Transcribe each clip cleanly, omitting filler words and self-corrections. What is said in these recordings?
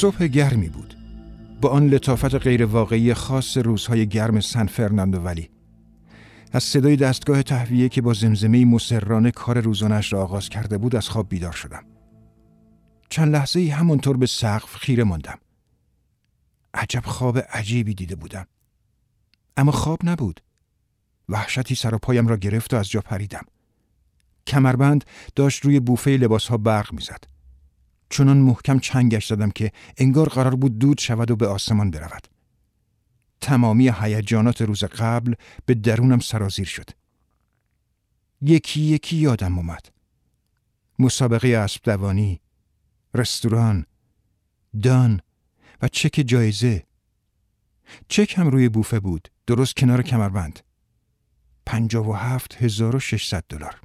صبح گرمی بود، با آن لطافت غیر واقعی خاص روزهای گرم سن فرناندو ولی. از صدای دستگاه تهویه که با زمزمه‌ای مسررانه کار روزانه‌اش را آغاز کرده بود از خواب بیدار شدم. چند لحظه‌ای همانطور به سقف خیره ماندم. عجب خواب عجیبی دیده بودم. اما خواب نبود. وحشتی سر و پایم را گرفت و از جا پریدم. کمربند داشت روی بوفه لباس‌ها برق می‌زد. چنان محکم چنگش زدم که انگار قرار بود دود شود و به آسمان برود. تمامی هیجانات روز قبل به درونم سرازیر شد. یکی یکی یادم اومد. مسابقه اسب دوانی، رستوران، دان و چک جایزه. چک هم روی بوفه بود، درست کنار کمربند. 57,600 دلار.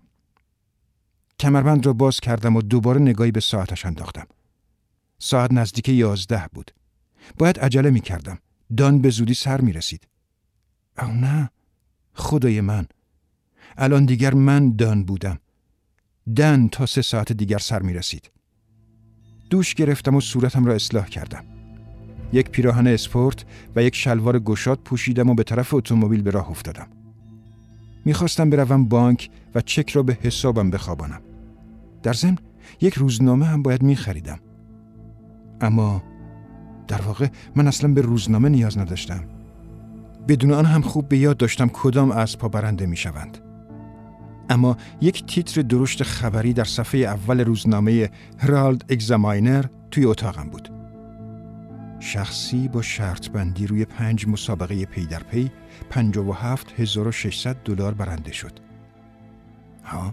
کمربند را باز کردم و دوباره نگاهی به ساعتش انداختم. ساعت نزدیک 11 بود. باید عجله می کردم. دان به زودی سر می رسید. او نه، خدای من. الان دیگر من دان بودم. دان تا 3 ساعت دیگر سر می رسید. دوش گرفتم و صورتم را اصلاح کردم. یک پیراهن اسپورت و یک شلوار گشاد پوشیدم و به طرف اتومبیل به راه افتادم. میخواستم بروم بانک و چک را به حسابم بخوابانم. در ضمن یک روزنامه هم باید میخریدم. اما در واقع من اصلا به روزنامه نیاز نداشتم. بدون آن هم خوب به یاد داشتم کدام اسب‌ها برنده میشوند. اما یک تیتر درشت خبری در صفحه اول روزنامه هرالد اگزاماینر توی اتاقم بود. شخصی با شرط بندی روی 5 مسابقه پی در پی 57,600 دلار برنده شد. ها؟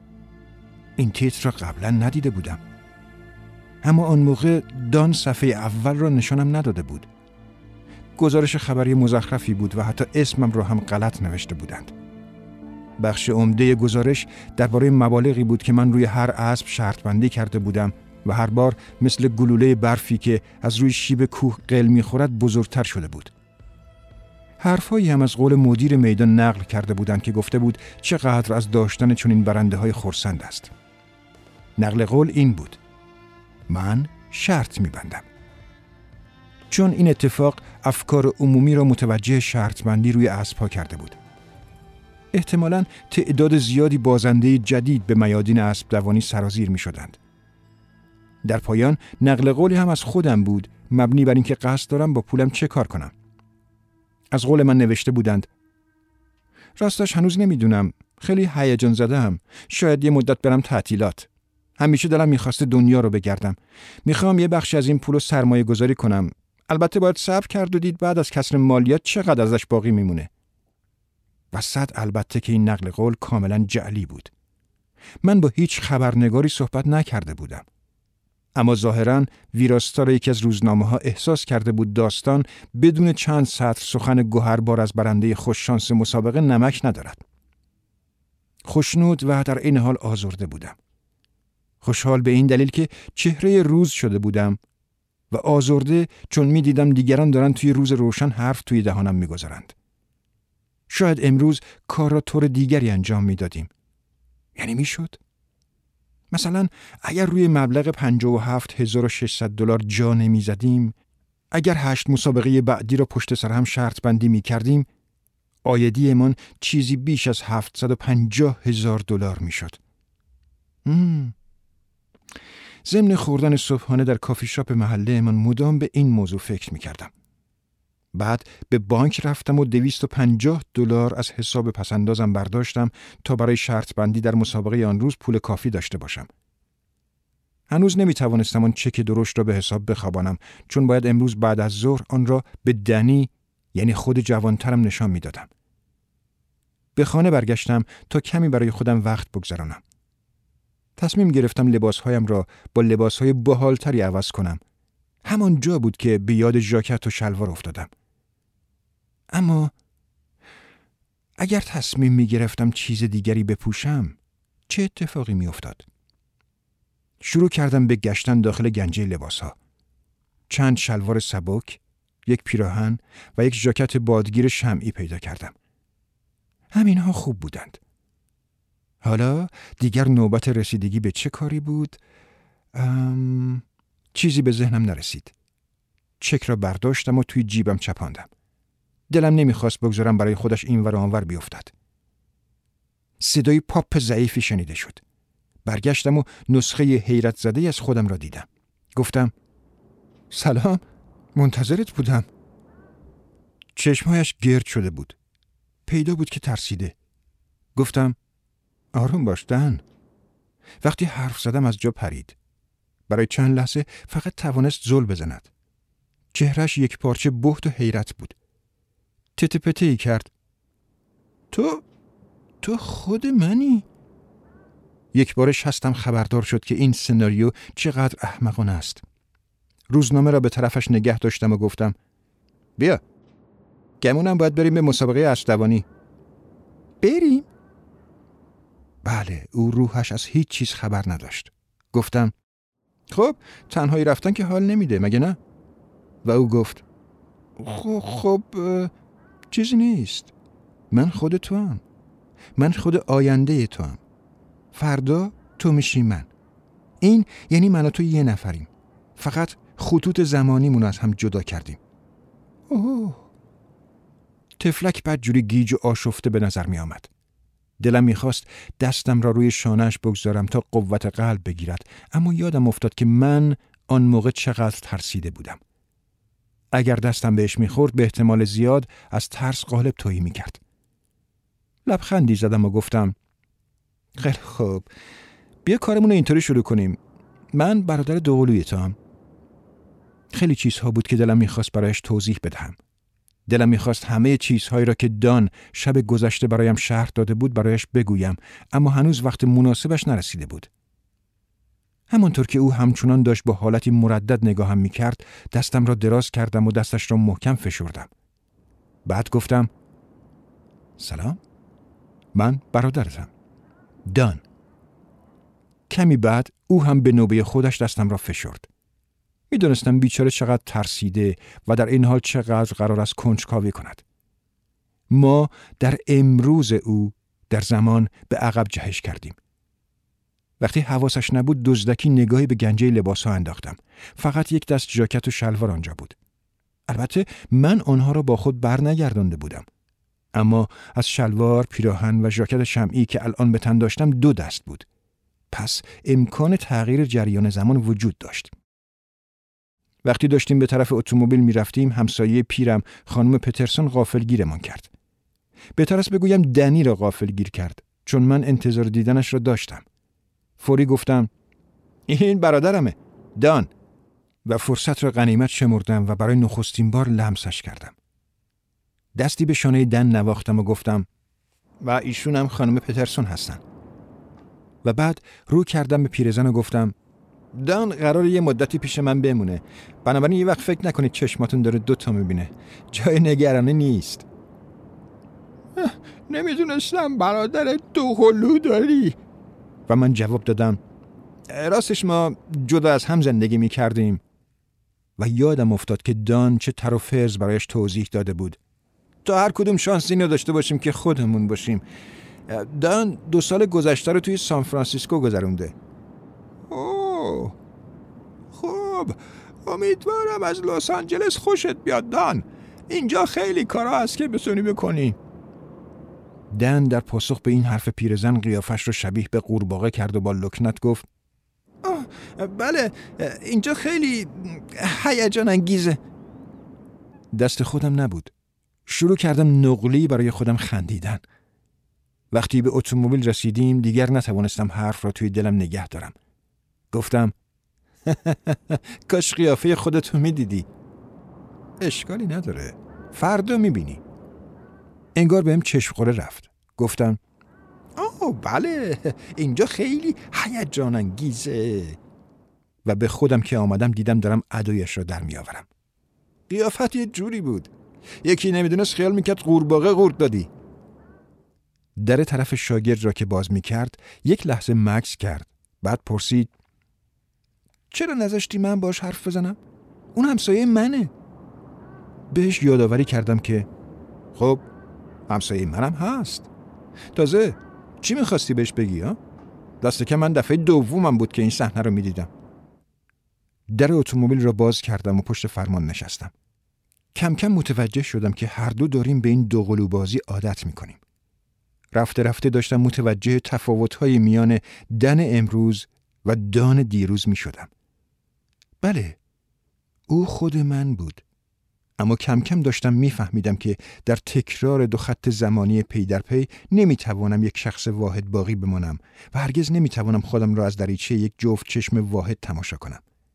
این تیتر را قبلا ندیده بودم. اما آن موقع دان صفحه اول را نشانم نداده بود. گزارش خبری مزخرفی بود و حتی اسمم را هم غلط نوشته بودند. بخش عمده گزارش درباره مبالغی بود که من روی هر اسب شرط بندی کرده بودم و هر بار مثل گلوله برفی که از روی شیب کوه قل می‌خورد بزرگتر شده بود. حرفایی هم از قول مدیر میدان نقل کرده بودند که گفته بود چقدر از داشتن چنین برنده‌های خرسند است. نقل قول این بود: من شرط می‌بندم. چون این اتفاق افکار عمومی را متوجه شرط بندی روی اسب‌ها کرده بود. احتمالاً تعداد زیادی بازنده جدید به میادین اسب دوانی سرازیر می‌شدند. در پایان نقل قولی هم از خودم بود، مبنی بر اینکه قصد دارم با پولم چه کار کنم. از قول من نوشته بودند: راستش هنوز نمیدونم، خیلی هیجان زده‌ام، شاید یه مدت برم تعطیلات. همیشه دلم میخواسته دنیا رو بگردم. میخوام یه بخش از این پولو سرمایه گذاری کنم. البته باید صبر کرد و دید بعد از کسر مالیات چقدر ازش باقی میمونه. و صد البته که این نقل قول کاملا جعلی بود. من با هیچ خبرنگاری صحبت نکرده بودم. اما ظاهراً ویراستار یکی از روزنامه‌ها احساس کرده بود داستان بدون چند سطر سخن گوهربار از برنده خوششانس مسابقه نمک ندارد. خوشنود و در این حال آزرده بودم. خوشحال به این دلیل که چهره روز شده بودم و آزرده چون می دیدم دیگران دارن توی روز روشن حرف توی دهانم می گذارند. شاید امروز کار را طور دیگری انجام می دادیم. یعنی می شد؟ مثلا اگر روی مبلغ 57,600 دلار جا نمی زدیم، اگر 8 مسابقه بعدی را پشت سر هم شرط بندی می کردیم، آیدی من چیزی بیش از 750,000 دلار می شد. ضمن خوردن صبحانه در کافی شاپ محله من مدام به این موضوع فکر می کردم. بعد به بانک رفتم و 250 دلار از حساب پسندازم برداشتم تا برای شرط بندی در مسابقه آن روز پول کافی داشته باشم. هنوز نمی توانستم آن چک درشت را به حساب بخوابانم، چون باید امروز بعد از ظهر آن را به دنی، یعنی خود جوانترم، نشان می دادم. به خانه برگشتم تا کمی برای خودم وقت بگذرانم. تصمیم گرفتم لباسهایم را با لباسهای باحالتری عوض کنم. همان جا بود که به یاد ژاکت و شلوار افتادم. اما اگر تصمیم می گرفتم چیز دیگری بپوشم، چه اتفاقی می افتاد؟ شروع کردم به گشتن داخل گنجه لباسها. چند شلوار سبک، یک پیراهن و یک ژاکت بادگیر شمعی پیدا کردم. همینها خوب بودند. حالا دیگر نوبت رسیدگی به چه کاری بود؟ چیزی به ذهنم نرسید. چک را برداشتم و توی جیبم چپاندم. دلم نمیخواست بگذارم برای خودش اینور و آنور بیفتد. صدای پاپ ضعیفی شنیده شد. برگشتم و نسخه حیرت زده از خودم را دیدم. گفتم سلام، منتظرت بودم. چشمهایش گرد شده بود. پیدا بود که ترسیده. گفتم آروم باش دن. وقتی حرف زدم از جا پرید. برای چند لحظه فقط توانست زل بزند. چهرش یک پارچه بهت و حیرت بود. تته پته‌ای کرد. تو خود منی؟ یک بارش هستم خبردار شد که این سناریو چقدر احمقانه است. روزنامه را به طرفش نگه داشتم و گفتم بیا، گمونم باید بریم به مسابقه اسب‌دوانی. بریم؟ بله، او روحش از هیچ چیز خبر نداشت. گفتم خب تنهایی رفتن که حال نمیده مگه نه؟ و او گفت خب چیزی نیست. من خود تو هم. من خود آینده تو هم. فردا تو میشی من. این یعنی من و تو یه نفریم. فقط خطوط زمانیمون از هم جدا کردیم. اوه. تفلک بدجوری گیج و آشفته به نظر می آمد. دلم میخواست دستم را روی شانه‌اش بگذارم تا قوت قلب بگیرد، اما یادم افتاد که من آن موقع چقدر ترسیده بودم. اگر دستم بهش میخورد به احتمال زیاد از ترس قالب تویی میکرد. لبخندی زدم و گفتم خیلی خوب، بیا کارمون رو اینطوری شروع کنیم. من برادر دوقلوی توام. خیلی چیزها بود که دلم میخواست برایش توضیح بدهم. دلم میخواست همه چیزهایی را که دان شب گذشته برایم شرح داده بود برایش بگویم، اما هنوز وقت مناسبش نرسیده بود. همانطور که او همچنان داشت با حالتی مردد نگاهم میکرد، دستم را دراز کردم و دستش را محکم فشردم. بعد گفتم سلام، من برادرتم، دان. کمی بعد او هم به نوبه خودش دستم را فشرد. میدونستم بیچاره چقدر ترسیده و در این حال چقدر قرار است کنجکاوی کند. ما در امروز او در زمان به عقب جهش کردیم. وقتی حواسش نبود دزدکی نگاهی به گنجه لباسها انداختم. فقط یک دست ژاکت و شلوار آنجا بود. البته من آنها را با خود برنگردانده بودم. اما از شلوار، پیراهن و ژاکت شمعی که الان به تن داشتم 2 دست بود. پس امکان تغییر جریان زمان وجود داشت. وقتی داشتیم به طرف اتومبیل می رفتیم، همسایه پیرم خانم پترسون غافلگیرمان کرد. بهتر است بگویم دنی را غافلگیر کرد، چون من انتظار دیدنش را داشتم. فوری گفتم این برادرمه، دان، و فرصت را غنیمت شمردم و برای نخستین بار لمسش کردم. دستی به شانه دن نواختم و گفتم و ایشون هم خانم پترسون هستن. و بعد رو کردم به پیرزن و گفتم دان قراره یه مدتی پیش من بمونه، بنابراین یه وقت فکر نکنید چشماتون داره 2 تا میبینه. جای نگرانی نیست. نمیدونستم برادر دوقلو داری. و من جواب دادم راستش ما جدا از هم زندگی میکردیم. و یادم افتاد که دان چه تر و فرز برایش توضیح داده بود تا هر کدوم شانسی نداشته باشیم که خودمون باشیم. دان 2 سال گذشته رو توی سان فرانسیسکو گذرونده. اوه خب، امیدوارم از لس آنجلس خوشت بیاد دان. اینجا خیلی کارا هست که بتونی بکنی. دن در پاسخ به این حرف پیرزن قیافش رو شبیه به قورباغه کرد و با لکنت گفت بله، اینجا خیلی هیجان انگیزه. دست خودم نبود. شروع کردم نقلی برای خودم خندیدن. وقتی به اتومبیل رسیدیم دیگر نتوانستم حرف را توی دلم نگه دارم. گفتم کاش قیافه خودتو میدیدی. اشکالی نداره، فردا میبینی. انگار بهم چشم خوره رفت. گفتم بله، اینجا خیلی هیجان انگیزه. و به خودم که آمدم دیدم دارم ادایش را در میآورم. قیافت یه جوری بود یکی نمیدونست خیال میکرد قورباغه قورت دادی. در طرف شاگرد را که باز میکرد یک لحظه مکث کرد. بعد پرسید چرا نذاشتی من باش حرف بزنم؟ اون همسایه منه. بهش یادآوری کردم که خب همسایه منم هست. تازه چی میخواستی بهش بگی ها؟ دست که من دفعه دومم بود که این صحنه رو میدیدم. در اتومبیل را باز کردم و پشت فرمان نشستم. کم کم متوجه شدم که هر دو داریم به این دوقلوبازی عادت می‌کنیم. رفته رفته داشتم متوجه تفاوت‌های میان دن امروز و دان دیروز می‌شدم. بله، او خود من بود. اما کم کم داشتم میفهمیدم که در تکرار دو خط زمانی پی در پی نمیتوانم یک شخص واحد باقی بمانم و هرگز نمیتوانم خودم را از دریچه یک جفت چشم واحد تماشا کنم.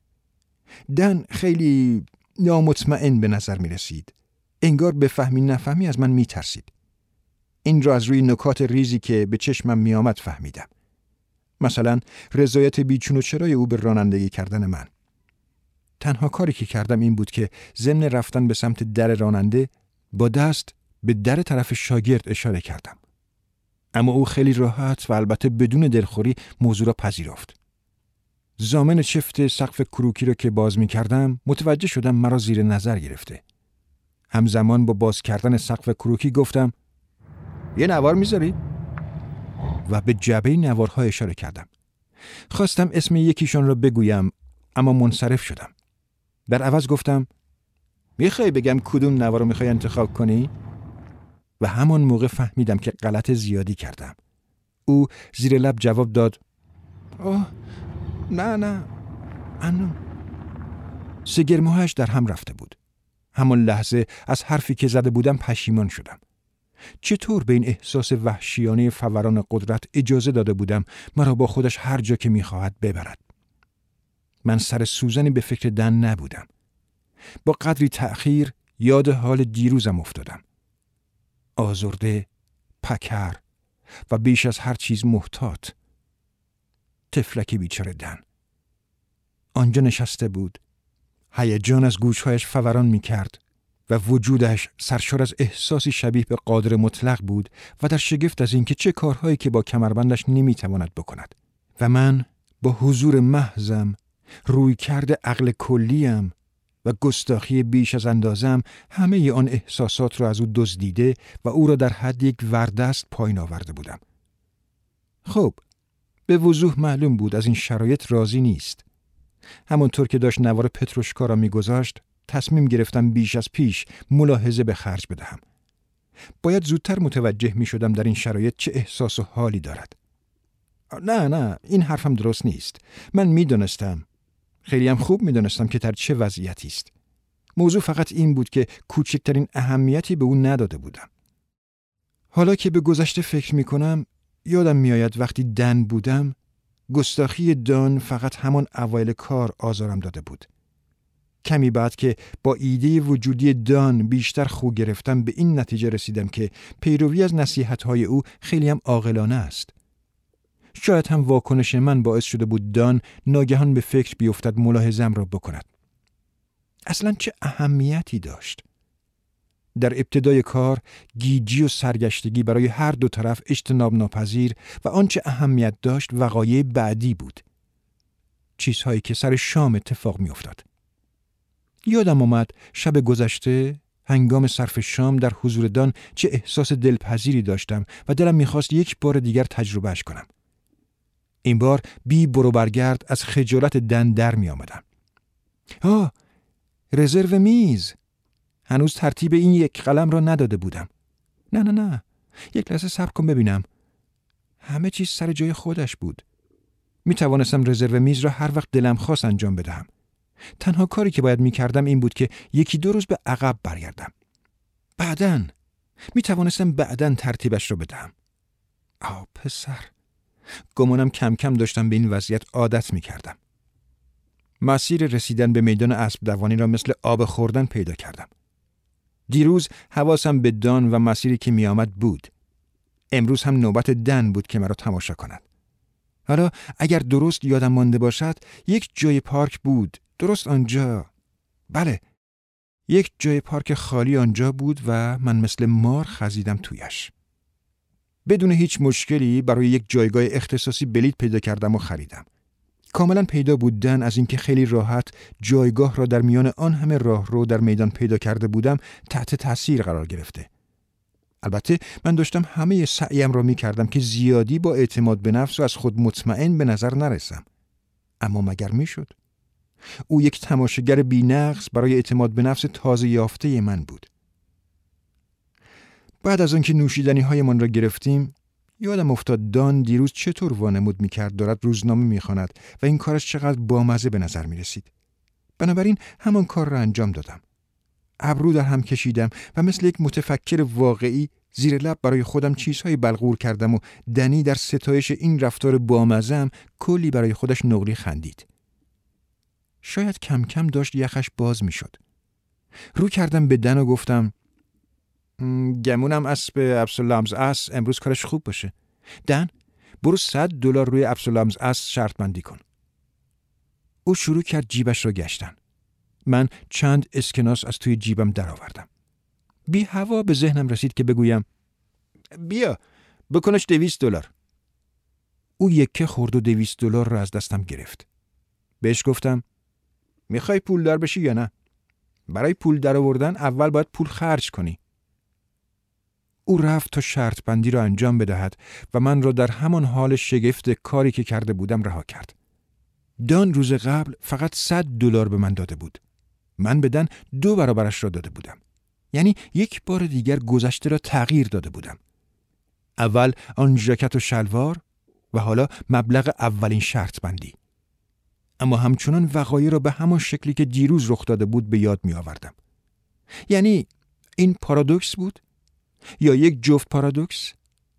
دن خیلی نامطمئن به نظر می رسید. انگار بفهمی نفهمی از من می ترسید. این را از روی نکات ریزی که به چشمم می آمد فهمیدم. مثلا رضایت بیچون و چرای او به رانندگی کردن من. تنها کاری که کردم این بود که ضمن رفتن به سمت در راننده با دست به در طرف شاگرد اشاره کردم. اما او خیلی راحت و البته بدون دلخوری موضوع را پذیرفت. ضامن چفت سقف کروکی را که باز می کردم متوجه شدم مرا زیر نظر گرفته. همزمان با باز کردن سقف کروکی گفتم یه نوار میذاری؟ و به جعبه نوارها اشاره کردم. خواستم اسم یکیشان را بگویم اما منصرف شدم. در عوض گفتم میخوای بگم کدوم نوار رو میخوای انتخاب کنی؟ و همان موقع فهمیدم که غلط زیادی کردم. او زیر لب جواب داد اوه نه انو. سگرماهش در هم رفته بود. همان لحظه از حرفی که زده بودم پشیمان شدم. چطور به این احساس وحشیانه فوران قدرت اجازه داده بودم مرا با خودش هر جا که میخواهد ببرد؟ من سر سوزنی به فکر دن نبودم. با قدری تأخیر یاد حال دیروزم افتادم. آزرده، پکر و بیش از هر چیز محتاط. طفلک بیچاره دن. آنجا نشسته بود. هیجان از گوشهایش فوران می کرد و وجودش سرشار از احساسی شبیه به قادر مطلق بود و در شگفت از اینکه چه کارهایی که با کمربندش نمی تواند بکند. و من با حضور محضم، رویکرد عقل کلیم و گستاخی بیش از اندازم همه آن احساسات را از او دزدیده و او را در حد یک وردست پایین آورده بودم. خب، به وضوح معلوم بود از این شرایط راضی نیست. همانطور که داشت نوار پتروشکا را می‌گذاشت، تصمیم گرفتم بیش از پیش ملاحظه به خرج بدهم. باید زودتر متوجه می‌شدم در این شرایط چه احساس و حالی دارد. نه، این حرفم درست نیست. من می‌دانستم، خیلی هم خوب می‌دانستم که در چه وضعیتی است. موضوع فقط این بود که کوچکترین اهمیتی به او نداده بودم. حالا که به گذشته فکر می‌کنم، یادم می‌آید وقتی دن بودم، گستاخی دان فقط همان اوایل کار آزارم داده بود. کمی بعد که با ایده وجودی دان بیشتر خو گرفتم به این نتیجه رسیدم که پیروی از نصیحت‌های او خیلی هم عاقلانه است. شاید هم واکنش من باعث شده بود دان ناگهان به فکر بیفتد ملاحظه‌ام را بکند. اصلاً چه اهمیتی داشت؟ در ابتدای کار گیجی و سرگشتگی برای هر دو طرف اجتناب ناپذیر و آنچه اهمیت داشت وقایع بعدی بود. چیزهایی که سر شام اتفاق می افتاد. یادم آمد شب گذشته هنگام صرف شام در حضور دان چه احساس دلپذیری داشتم و دلم می‌خواست یک بار دیگر تجربهش کنم. این بار بی برو برگرد از خجالت دن در می آمدم. رزرو میز. هنوز ترتیب این یک قلم را نداده بودم. نه. یک لحظه صبر کن ببینم. همه چیز سر جای خودش بود. می توانستم رزرو میز را هر وقت دلم خواست انجام بدهم. تنها کاری که باید می کردم این بود که یکی دو روز به عقب برگردم. بعدن می توانستم ترتیبش را بدهم. پسر. گمانم کم کم داشتم به این وضعیت عادت می کردم. مسیر رسیدن به میدان اسب دوانی را مثل آب خوردن پیدا کردم. دیروز حواسم به دان و مسیری که می آمد بود. امروز هم نوبت دن بود که مرا تماشا کند. حالا اگر درست یادم مانده باشد یک جای پارک بود، درست آنجا. بله، یک جای پارک خالی آنجا بود و من مثل مار خزیدم تویش. بدون هیچ مشکلی برای یک جایگاه اختصاصی بلیط پیدا کردم و خریدم. کاملا پیدا بود دن از اینکه خیلی راحت جایگاه را در میان آن همه راهرو در میدان پیدا کرده بودم تحت تاثیر قرار گرفته. البته من داشتم همه سعیم را می کردم که زیادی با اعتماد به نفس و از خود مطمئن به نظر نرسم. اما مگر می شد؟ او یک تماشاگر بی‌نقص برای اعتماد به نفس تازه یافته من بود. بعد از آنکه نوشیدنی‌هایمان را گرفتیم، یادم افتاد دان دیروز چطور وانمود می‌کرد دارد روزنامه می‌خواند و این کارش چقدر بامزه به نظر می‌رسید. بنابراین همان کار را انجام دادم. ابرو در هم کشیدم و مثل یک متفکر واقعی زیر لب برای خودم چیزهای بلغور کردم و دنی در ستایش این رفتار بامزه‌ام کلی برای خودش نقلی خندید. شاید کم کم داشت یخش باز می‌شد. رو کردم به دن و گفتم گمونم اسب ابسولامز اس امروز کارش خوب باشه. دن، برو $100 روی ابسولامز اس شرط بندی کن. او شروع کرد جیبش را گشتن. من چند اسکناس از توی جیبم درآوردم. بی هوا به ذهنم رسید که بگویم بیا بکنش $200. او یکه خورد و $200 را از دستم گرفت. بهش گفتم میخوای پولدار بشی یا نه؟ برای پول در آوردن اول باید پول خرج کنی. او رفت تا شرط بندی را انجام بدهد و من را در همان حال شگفت کاری که کرده بودم رها کرد. دان روز قبل فقط $100 به من داده بود. من به دن 2 برابرش را داده بودم. یعنی یک بار دیگر گذشته را تغییر داده بودم. اول آن ژاکت و شلوار و حالا مبلغ اولین شرط بندی. اما همچنان وقایع را به همان شکلی که دیروز رخ داده بود به یاد می آوردم. یعنی این پارادوکس بود؟ یا یک جفت پارادوکس؟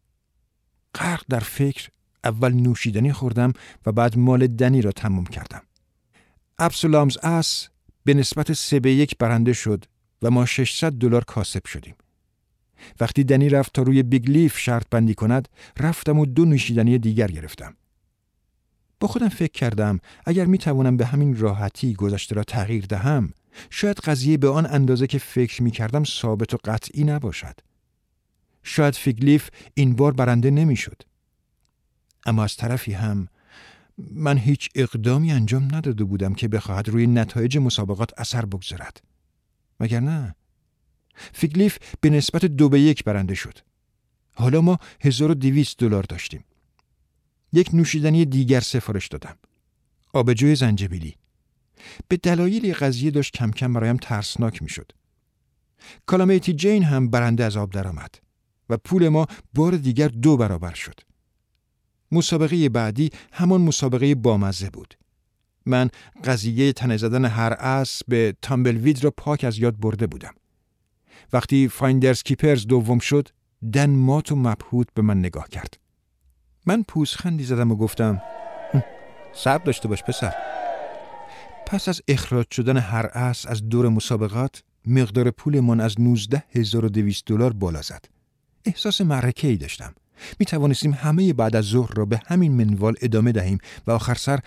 غرق در فکر اول نوشیدنی خوردم و بعد مال دنی را تمام کردم. ابسولامز اس به نسبت 3-1 برنده شد و ما $600 کاسب شدیم. وقتی دنی رفت تا روی بیگ لیف شرط بندی کند، رفتم و 2 نوشیدنی دیگر گرفتم. با خودم فکر کردم اگر می توانم به همین راحتی گذشته را تغییر دهم، شاید قضیه به آن اندازه که فکر می کردم ثابت و قطعی نباشد. شاید فیگلیف این بار برنده نمی شد. اما از طرفی هم من هیچ اقدامی انجام نداده بودم که بخواهد روی نتایج مسابقات اثر بگذارد. مگر نه؟ فیگلیف به نسبت 2-1 برنده شد. حالا ما $1200 داشتیم. یک نوشیدنی دیگر سفارش دادم. آبجوی زنجبیلی. به دلایلی قضیه داشت کم کم برایم ترسناک می شد. کالامیتی جین هم برنده از آب درآمد و پول ما بار دیگر 2 برابر شد. مسابقه بعدی همان مسابقه بامزه بود. من قضیه تنه زدن هر اسب به تامبلوید را پاک از یاد برده بودم. وقتی فایندرز کیپرز دوم شد، دن مات و مبهوت به من نگاه کرد. من پوزخندی زدم و گفتم صبر داشته باش پسر. پس از اخراج شدن هر اسب از دور مسابقات، مقدار پولمان از $19,200 بالا زد. احساس معرکه‌ای داشتم. می توانستیم همه بعد از ظهر را به همین منوال ادامه دهیم و آخر سر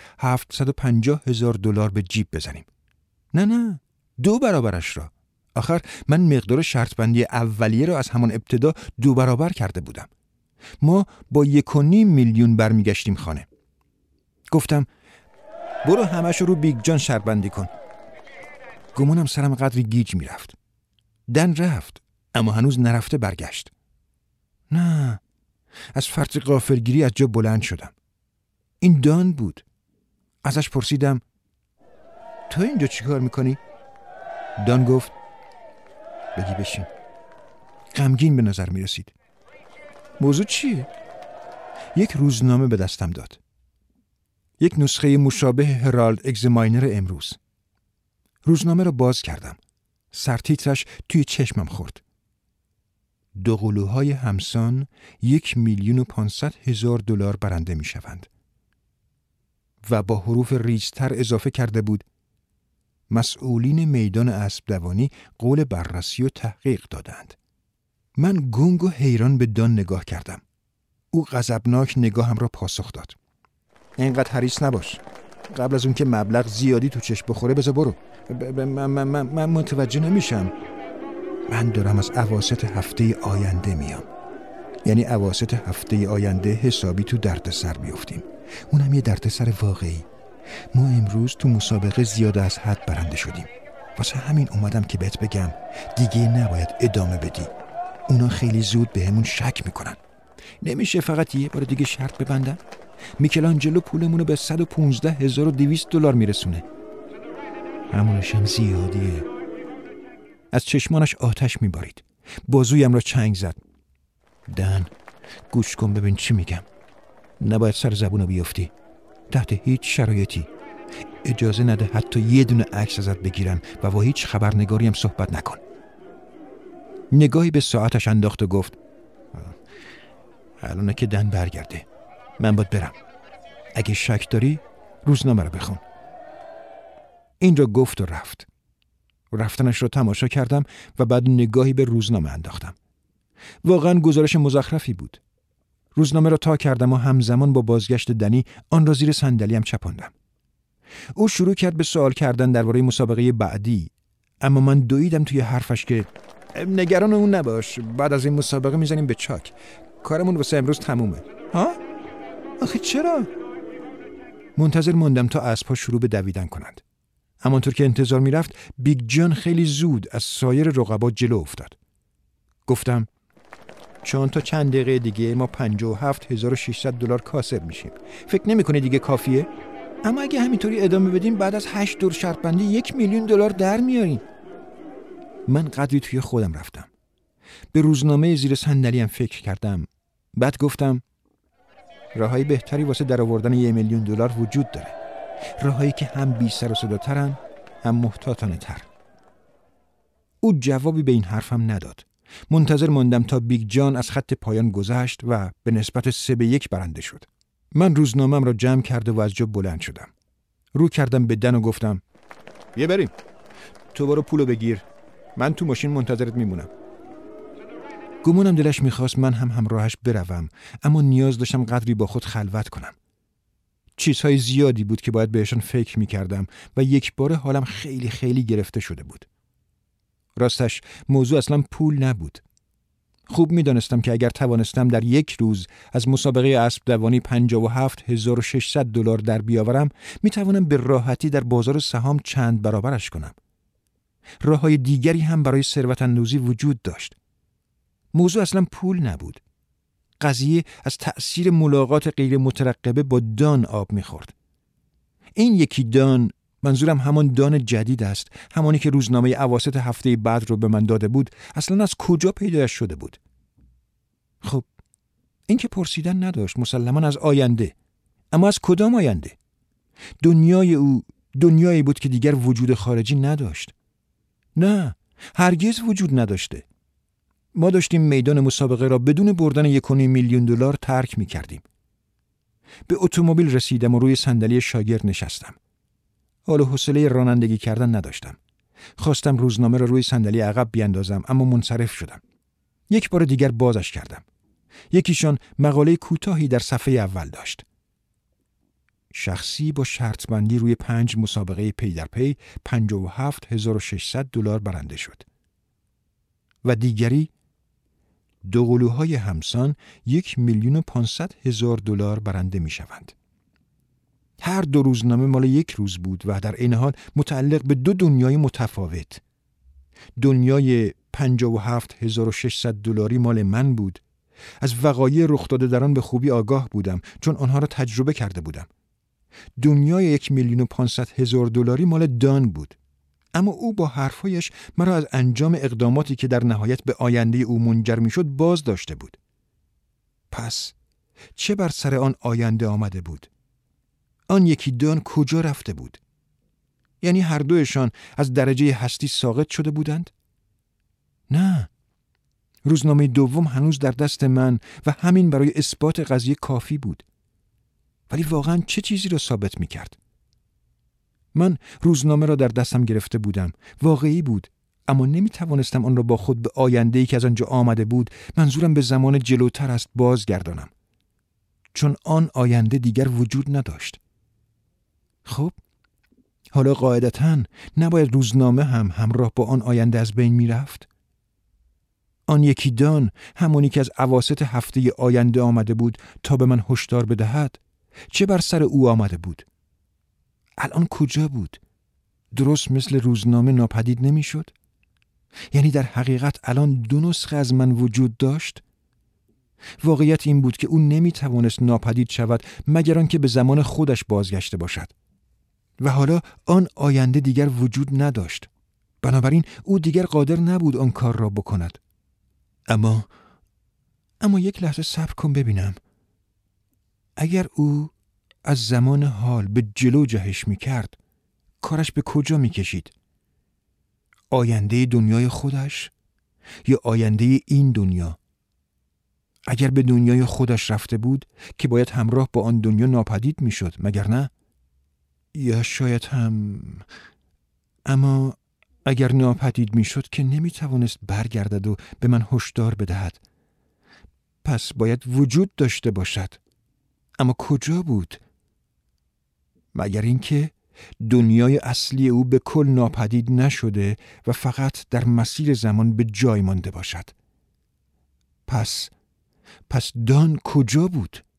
$750,000 به جیب بزنیم. نه 2 برابرش را. آخر من مقدار شرط بندی اولیه را از همان ابتدا 2 برابر کرده بودم. ما با 1.5 میلیون برمیگشتیم خانه. گفتم برو همشو رو بیگ جان شرط بندی کن. گمونم سرم قدری گیج می رفت. دن رفت اما هنوز نرفته برگشت. نه، از فرط غافلگیری از جا بلند شدم. این دان بود. ازش پرسیدم تو اینجا چی کار میکنی؟ دان گفت بگی بشین. غمگین به نظر می رسید. موضوع چیه؟ یک روزنامه به دستم داد. یک نسخه مشابه هرالد اگزماینر امروز. روزنامه را باز کردم. سرتیترش توی چشمم خورد. 2 قلوهای همسان $1,500,000 برنده می شوند. و با حروف ریزتر اضافه کرده بود مسئولین میدان اسب دوانی قول بررسی و تحقیق دادند. من گنگ و حیران به دان نگاه کردم. او غضبناک نگاهم را پاسخ داد. اینقدر حریص نباش. قبل از اون که مبلغ زیادی تو چشم بخوره بذار برو. من متوجه نمیشم. من دارم از اواسط هفته آینده میام. یعنی اواسط هفته آینده حسابی تو دردسر بیفتیم. اونم یه دردسر واقعی. ما امروز تو مسابقه زیاده از حد برنده شدیم. واسه همین اومدم که بهت بگم دیگه نباید ادامه بدی. اونا خیلی زود بهمون شک میکنن. نمیشه فقط یه بار دیگه شرط ببندن؟ میکلانجلو پولمونو به $115,200 میرسونه. همونشم زیادیه. از چشمانش آتش میبارید. بازویم را چنگ زد. دن، گوش کن ببین چی میگم. نباید سر زبونو بیافتی. تحت هیچ شرایطی. اجازه نده حتی یه دونه عکس ازت بگیرن و با هیچ خبرنگاری هم صحبت نکن. نگاهی به ساعتش انداخت و گفت الانه که دن برگرده. من باید برم. اگه شک داری روزنامه رو بخون. این را گفت و رفت. رفتنش را تماشا کردم و بعد نگاهی به روزنامه انداختم. واقعا گزارش مزخرفی بود. روزنامه را تا کردم و همزمان با بازگشت دنی آن را زیر صندلیم چپاندم. او شروع کرد به سوال کردن درباره مسابقه بعدی، اما من دویدم توی حرفش که نگران اون نباش، بعد از این مسابقه میزنیم به چاک. کارمون واسه امروز تمومه. ها؟ آخه چرا؟ منتظر موندم تا اسب‌ها شروع به دویدن کنند. همانطور که انتظار میرفت بیگ جان خیلی زود از سایر رقبا جلو افتاد. گفتم چون تا چند دقیقه دیگه ما 57,600 دلار کاسب میشیم. فکر نمی‌کنی دیگه کافیه؟ اما اگه همینطوری ادامه بدیم بعد از 8 دور شرط بندی 1 میلیون دلار در میاریم. من قدری توی خودم رفتم. به روزنامه زیر صندلیم فکر کردم. بعد گفتم راههای بهتری واسه درآوردن 1 میلیون دلار وجود داره. راههایی که هم بی سر و صداترن هم محتاطانه تر. او جوابی به این حرفم نداد. منتظر ماندم تا بیگ جان از خط پایان گذشت و به نسبت 3-1 برنده شد. من روزنامه‌ام را جمع کرده و از جا بلند شدم. رو کردم به دن و گفتم بیا بریم. تو برو پولو بگیر. من تو ماشین منتظرت میمونم. گمانم دلش میخواست من هم همراهش بروم، اما نیاز داشتم قدری با خود خلوت کنم. چیزهای زیادی بود که باید بهشون فکر میکردم و یک باره حالم خیلی خیلی گرفته شده بود. راستش موضوع اصلا پول نبود. خوب میدانستم که اگر توانستم در یک روز از مسابقه اسب دوانی 57,600 دلار در بیاورم، میتوانم به راحتی در بازار سهام چند برابرش کنم. راههای دیگری هم برای ثروت‌اندوزی وجود داشت. موضوع اصلا پول نبود. قضیه از تأثیر ملاقات غیر مترقبه با دان آب میخورد. این یکی دان، منظورم همان دان جدید است، همانی که روزنامه اواسط هفته بعد رو به من داده بود، اصلا از کجا پیدایش شده بود؟ خب این که پرسیدن نداشت، مسلماً از آینده. اما از کدام آینده؟ دنیای او دنیایی بود که دیگر وجود خارجی نداشت. نه، هرگز وجود نداشته. ما داشتیم میدان مسابقه را بدون بردن 1.5 میلیون دلار ترک می کردیم. به اتومبیل رسیدم و روی صندلی شاگرد نشستم. حال و حوصله رانندگی کردن نداشتم. خواستم روزنامه را روی صندلی عقب بیاندازم، اما منصرف شدم. یک بار دیگر بازش کردم. یکیشان مقاله کوتاهی در صفحه اول داشت. شخصی با شرط بندی روی 5 مسابقه پی در پی 57,600 دلار برنده شد. و دیگری 2 قلوهای همسان 1,500,000 دلار برنده می شوند. هر دو روزنامه مال یک روز بود و در این حال متعلق به 2 دنیای متفاوت. دنیای 57,600 دلاری مال من بود. از وقایع رخ داده در آن به خوبی آگاه بودم، چون آنها را تجربه کرده بودم. دنیای 1,500,000 دلاری مال دان بود. اما او با حرفایش مرا از انجام اقداماتی که در نهایت به آینده او منجر میشد باز داشته بود. پس چه بر سر آن آینده آمده بود؟ آن یکی دان کجا رفته بود؟ یعنی هر دویشان از درجه هستی ساقط شده بودند؟ نه. روزنامه دوم هنوز در دست من و همین برای اثبات قضیه کافی بود. ولی واقعا چه چیزی را ثابت می کرد؟ من روزنامه را در دستم گرفته بودم. واقعی بود، اما نمی توانستم آن را با خود به آینده‌ای که از آنجا آمده بود، منظورم به زمان جلوتر است، بازگردانم. چون آن آینده دیگر وجود نداشت. خب، حالا قاعدتاً نباید روزنامه هم همراه با آن آینده از بین می رفت؟ آن یکی دان، همونی که از اواسط هفته آینده آمده بود تا به من هشدار بدهد، چه بر سر او آمده بود؟ الان کجا بود؟ درست مثل روزنامه ناپدید نمی شد؟ یعنی در حقیقت الان 2 نسخه از من وجود داشت؟ واقعیت این بود که او نمی توانست ناپدید شود مگر آنکه به زمان خودش بازگشته باشد. و حالا آن آینده دیگر وجود نداشت. بنابراین او دیگر قادر نبود آن کار را بکند. اما یک لحظه صبر کن ببینم. اگر او از زمان حال به جلو جهش می کرد، کارش به کجا می کشید؟ آینده دنیای خودش یا آینده این دنیا؟ اگر به دنیای خودش رفته بود که باید همراه با آن دنیا ناپدید می شد، مگر نه؟ یا شاید هم... اما اگر ناپدید می شد که نمی توانست برگردد و به من هشدار بدهد. پس باید وجود داشته باشد. اما کجا بود؟ مگر اینکه دنیای اصلی او به کل ناپدید نشده و فقط در مسیر زمان به جای مانده باشد. پس دان کجا بود؟